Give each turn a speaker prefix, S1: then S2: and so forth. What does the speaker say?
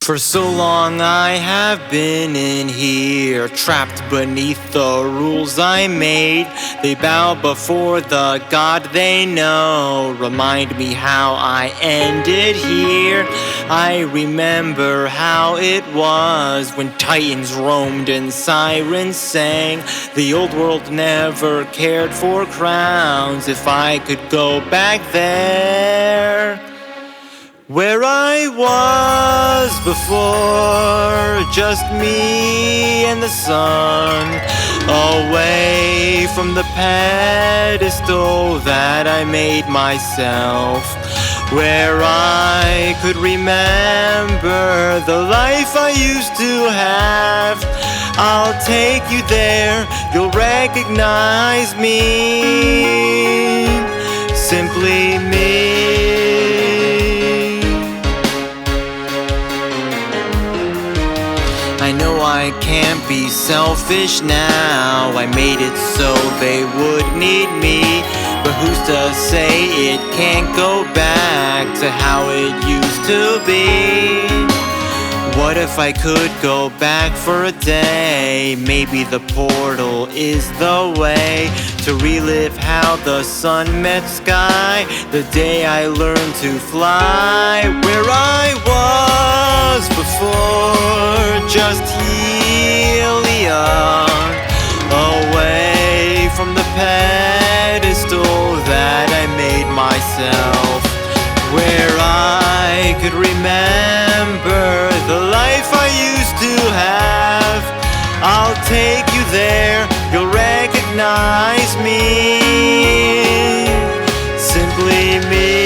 S1: For so long I have been in here, trapped beneath the rules I made. They bow before the God they know. Remind me how I ended here. I remember how it was when titans roamed and sirens sang. The old world never cared for crowns. If I could go back there, where I was before, just me and the sun, away from the pedestal that I made myself, where I could remember the life I used to have. I'll take you there, you'll recognize me, simply me. I know I can't be selfish now. I made it so they would need me, but who's to say it can't go back to how it used to be? What if I could go back for a day? Maybe the portal is the way to relive how the sun met sky, the day I learned to fly. Where I was before, just helium, away from the pedestal that I made myself, where I could remember the life I used to have. I'll take you there, you'll recognize me, simply me.